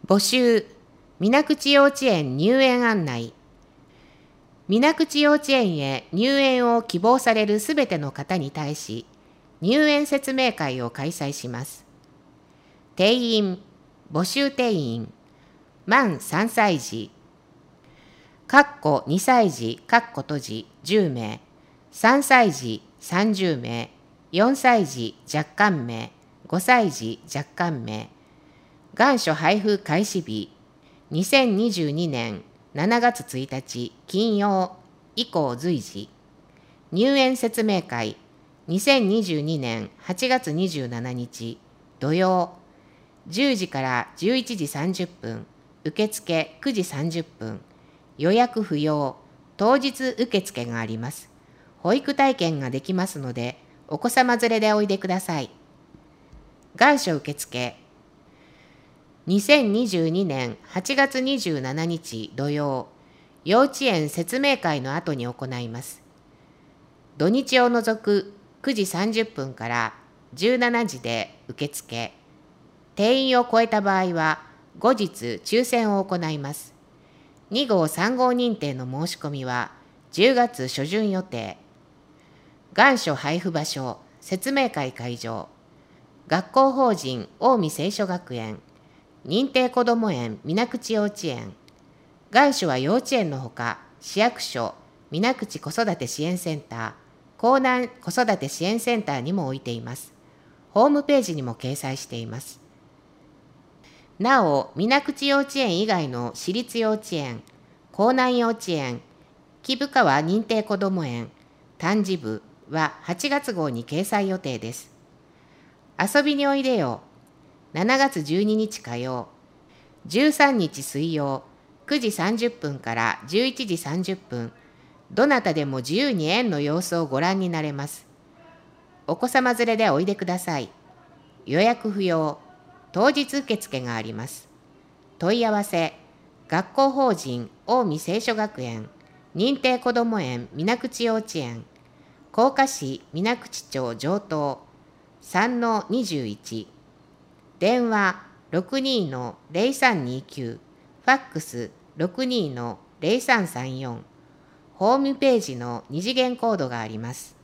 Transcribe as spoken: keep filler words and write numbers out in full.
募集、水口幼稚園入園案内。水口幼稚園へ入園を希望されるすべての方に対し、入園説明会を開催します。定員、募集定員、満さんさい児、かっこにさい児、かっこ閉じじゅうめい、さんさい児さんじゅうめい、よんさい児若干名、ごさい児若干名。願書配布開始日、にせんにじゅうにねんしちがつついたち金曜以降随時。入園説明会、にせんにじゅうにねんはちがつにじゅうしちにち土曜、じゅうじからじゅういちじさんじゅっぷん、受付くじさんじゅっぷん、予約不要、当日受付があります。保育体験ができますので、お子様連れでおいでください。願書受付、にせんにじゅうにねんはちがつにじゅうしちにち土曜、幼稚園説明会の後に行います。土日を除くくじさんじゅっぷんからじゅうしちじで受付。定員を超えた場合は後日抽選を行います。にごうさんごう認定の申し込みはじゅうがつしょじゅん予定。願書配布場所、説明会会場、学校法人近江聖書学園、認定こども園水口幼稚園。願書は幼稚園のほか、市役所、水口子育て支援センター、江南子育て支援センターにも置いています。ホームページにも掲載しています。なお、水口幼稚園以外の私立幼稚園、江南幼稚園、木生川認定こども園、丹治部ははちがつごうに掲載予定です。遊びにおいでよ。しちがつじゅうににち火曜、じゅうさんにち水曜、くじさんじゅっぷんからじゅういちじさんじゅっぷん、どなたでも自由に園の様子をご覧になれます。お子様連れでおいでください。予約不要、当日受付があります。問い合わせ、学校法人近江聖書学園、認定こども園水口幼稚園、甲賀市水口町城東 さんのにじゅういち、電話 ろくにーのぜろさんにきゅう、ファックス ろくにーのぜろさんさんよん、ホームページの二次元コードがあります。